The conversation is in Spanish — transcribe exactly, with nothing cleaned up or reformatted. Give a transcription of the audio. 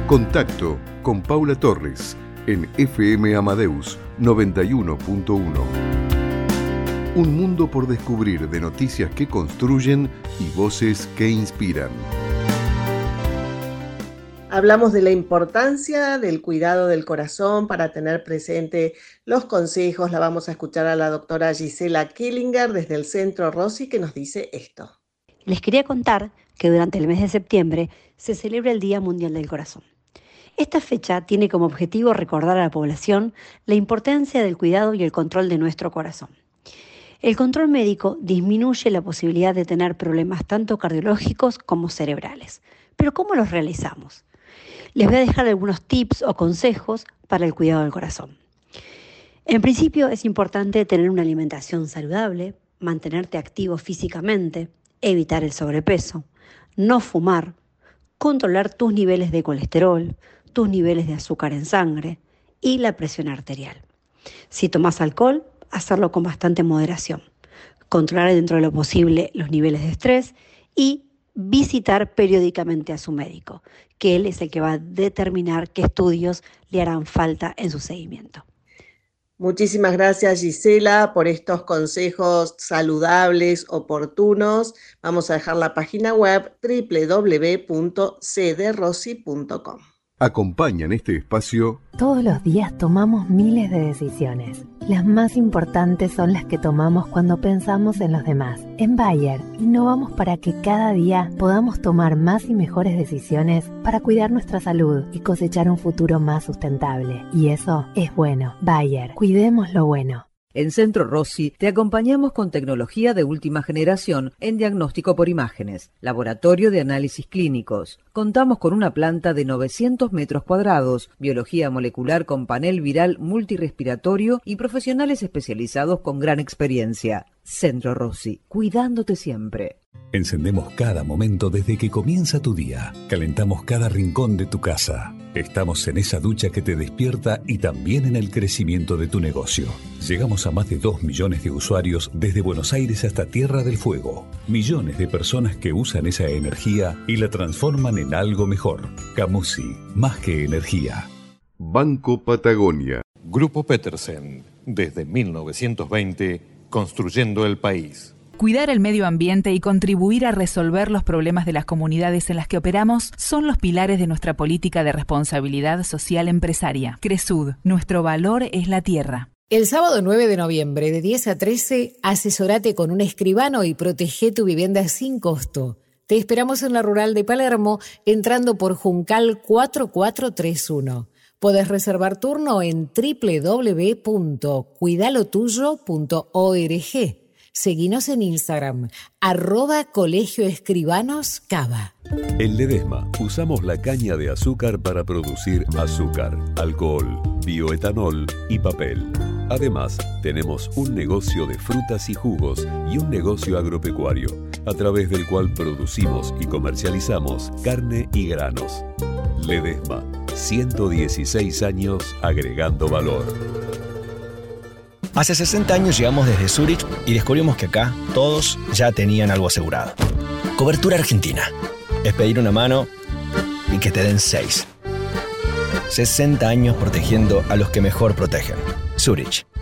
Contacto con Paula Torres en F M Amadeus noventa y uno punto uno. Un mundo por descubrir, de noticias que construyen y voces que inspiran. Hablamos de la importancia del cuidado del corazón para tener presente los consejos. La vamos a escuchar a la doctora Gisela Killinger desde el Centro Rossi, que nos dice esto. Les quería contar que durante el mes de septiembre se celebra el Día Mundial del Corazón. Esta fecha tiene como objetivo recordar a la población la importancia del cuidado y el control de nuestro corazón. El control médico disminuye la posibilidad de tener problemas tanto cardiológicos como cerebrales. Pero ¿cómo los realizamos? Les voy a dejar algunos tips o consejos para el cuidado del corazón. En principio es importante tener una alimentación saludable, mantenerte activo físicamente, evitar el sobrepeso, no fumar, controlar tus niveles de colesterol, tus niveles de azúcar en sangre y la presión arterial. Si tomas alcohol, hacerlo con bastante moderación. Controlar dentro de lo posible los niveles de estrés y visitar periódicamente a su médico, que él es el que va a determinar qué estudios le harán falta en su seguimiento. Muchísimas gracias, Gisela, por estos consejos saludables, oportunos. Vamos a dejar la página web doble u doble u doble u punto c d rossi punto com. Acompañan este espacio. Todos los días tomamos miles de decisiones. Las más importantes son las que tomamos cuando pensamos en los demás. En Bayer, innovamos para que cada día podamos tomar más y mejores decisiones para cuidar nuestra salud y cosechar un futuro más sustentable. Y eso es bueno. Bayer, cuidemos lo bueno. En Centro Rossi te acompañamos con tecnología de última generación en diagnóstico por imágenes, laboratorio de análisis clínicos. Contamos con una planta de novecientos metros cuadrados, biología molecular con panel viral multirrespiratorio y profesionales especializados con gran experiencia. Centro Rossi, cuidándote siempre. Encendemos cada momento desde que comienza tu día. Calentamos cada rincón de tu casa. Estamos en esa ducha que te despierta y también en el crecimiento de tu negocio. Llegamos a más de dos millones de usuarios desde Buenos Aires hasta Tierra del Fuego. Millones de personas que usan esa energía y la transforman en algo mejor. Camusi, más que energía. Banco Patagonia. Grupo Petersen, desde mil novecientos veinte, construyendo el país. Cuidar el medio ambiente y contribuir a resolver los problemas de las comunidades en las que operamos son los pilares de nuestra política de responsabilidad social empresaria. Cresud, nuestro valor es la tierra. El sábado nueve de noviembre, de diez a trece, asesorate con un escribano y protege tu vivienda sin costo. Te esperamos en la Rural de Palermo, entrando por Juncal cuatro cuatro tres uno. Podés reservar turno en doble u doble u doble u punto cuidalo tuyo punto org. Seguinos en Instagram, arroba Colegio Escribanos Cava. En Ledesma usamos la caña de azúcar para producir azúcar, alcohol, bioetanol y papel. Además, tenemos un negocio de frutas y jugos y un negocio agropecuario, a través del cual producimos y comercializamos carne y granos. Ledesma, ciento dieciséis años agregando valor. Hace sesenta años llegamos desde Zurich y descubrimos que acá todos ya tenían algo asegurado. Cobertura Argentina. Es pedir una mano y que te den seis. sesenta años protegiendo a los que mejor protegen. Zurich.